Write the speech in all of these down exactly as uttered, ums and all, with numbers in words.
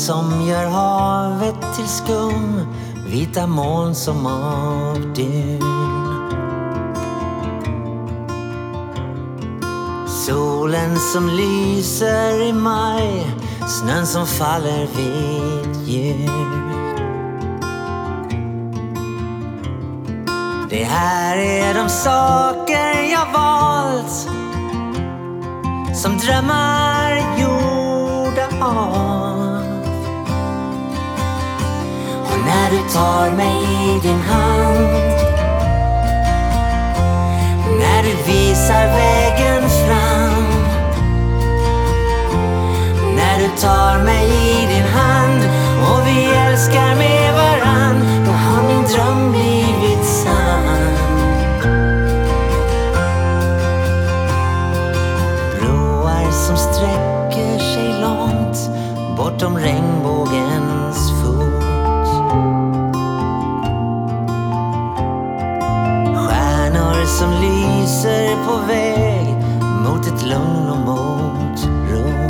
som gör havet till skum, vita moln som av dun. Solen som lyser i maj, snön som faller vid jul. Det här är de saker jag valt, som drömmar gjorda av. Och när du tar mig i din hand, när du visar vägen fram, när du tar mig i din hand och vi älskar med varann, då har min dröm blivit sann. Broar som sträcker sig långt bortom regnbågens fot, stjärnor som lyser på väg mot ett lugn och mot ro.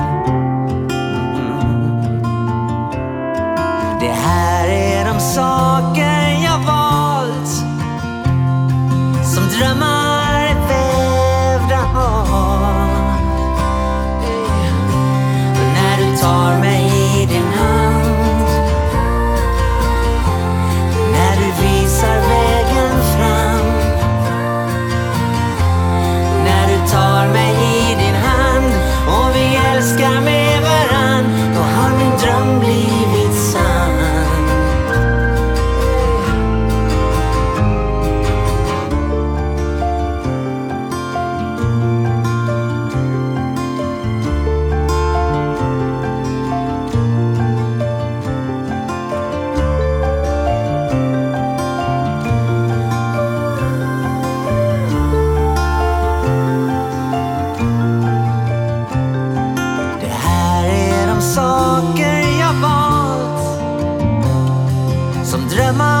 Det här är de saker jag valt, som drömmar är vävda av. När du tar mig i din hand, när du visar vägen fram, när du tar mig i din hand och vi älskar med varann, då har min dröm blivit sann. Saker jag valt, som drömmar